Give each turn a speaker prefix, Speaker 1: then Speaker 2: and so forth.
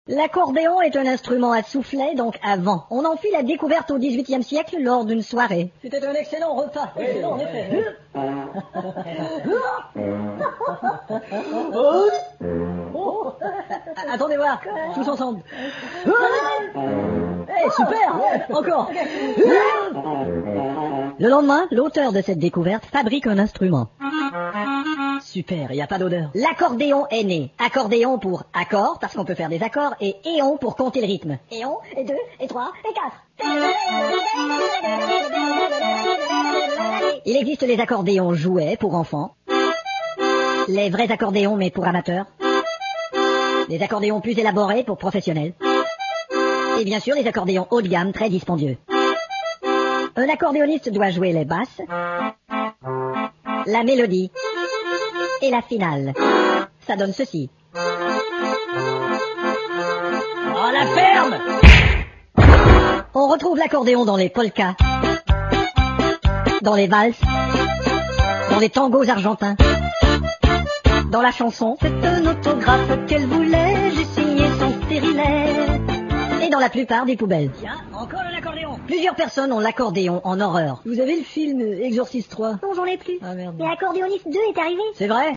Speaker 1: L'accordéon est un instrument à soufflet, donc à vent. On en fit la découverte au XVIIIe siècle lors d'une soirée. C'était un excellent repas. Excellent, en effet. Attendez voir, tous ensemble. Super, encore. Le lendemain, l'auteur de cette découverte fabrique un instrument. Super, il n'y a pas d'odeur. L'accordéon est né. Accordéon pour accord, parce qu'on peut faire des accords, et éon pour compter le rythme. Éon, et 2, et 3, et 4. Il existe les accordéons jouets pour enfants, les vrais accordéons mais pour amateurs, les accordéons plus élaborés pour professionnels, et bien sûr les accordéons haut de gamme très dispendieux. Un accordéoniste doit jouer les basses, la mélodie et la finale. Ça donne ceci. Oh, la ferme! On retrouve l'accordéon dans les polkas, dans les valses, dans les tangos argentins, dans la chanson. C'est un autographe qu'elle voulait, j'ai signé son stérilet. Et dans la plupart des poubelles. Tiens, encore un accordéon. Plusieurs personnes ont l'accordéon en horreur. Vous avez le film Exorcist 3?
Speaker 2: Non, j'en ai plus.
Speaker 1: Ah merde.
Speaker 2: Et Accordéoniste 2 est arrivé.
Speaker 1: C'est vrai?